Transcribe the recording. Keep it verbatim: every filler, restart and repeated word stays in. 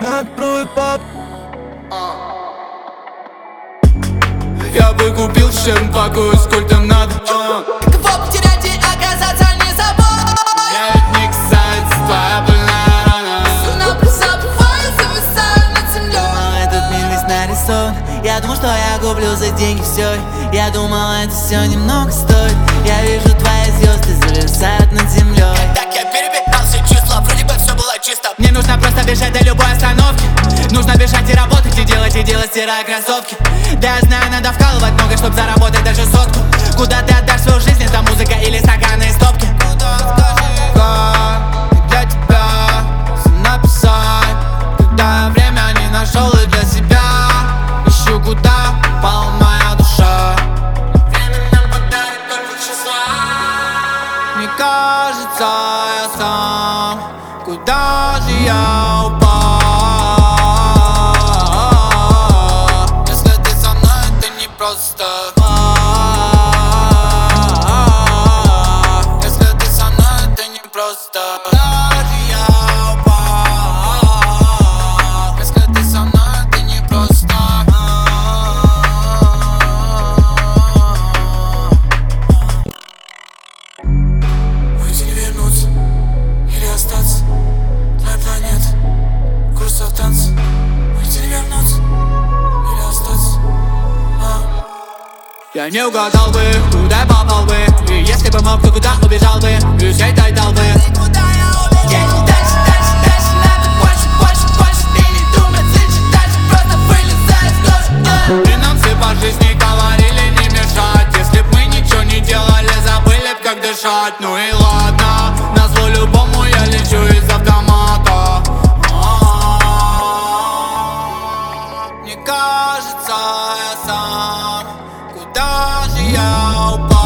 Открой пап. Я бы купил шемпаку, сколько там надо. Каково потерять и оказаться не собой? Я ведь не ксать, твоя больная рана. Луна забывает, зависает над землей. Но этот мир весь нарисован. Я думал, что я куплю за деньги все. Я думал, это все немного стоит. Я вижу, твои звезды зависают над землей. Так я перебирал все числа, вроде бы все было чисто. Мне нужно просто бежать до любой остановки. Нужно бежать и работать, и делать, и делать, стирая кроссовки. Да, я знаю, надо вкалывать много, чтоб заработать даже сотку. Куда ты отдашь свою жизнь, это музыка или стаканы стопки? Как для тебя все написать, когда я время не нашел и для себя ищу, куда пала моя душа. Время нам подарит только числа. Мне кажется, я сам, куда же я упал? Если ты со мной, это не просто. Если ты со мной, это не просто. Куда же я упал? Если ты со мной, это не просто. Уйти не вернуться или остаться. Твоя планета, курс в танце. Уйти не вернуться или остаться. а. Я не угадал бы, куда я попал бы. И если бы мог, то куда убежал бы из этой толпы. Куда я убегу? Дальше, дальше, дальше, надо больше, больше, больше. Ты не думай, слышишь, дальше просто вылезай из кожи. И нам все по жизни говорили не мешать. Если б мы ничего не делали, забыли б, как дышать. Ну и ладно, назло любому я лечу из автомата. Мне кажется, я сам, куда же я упал?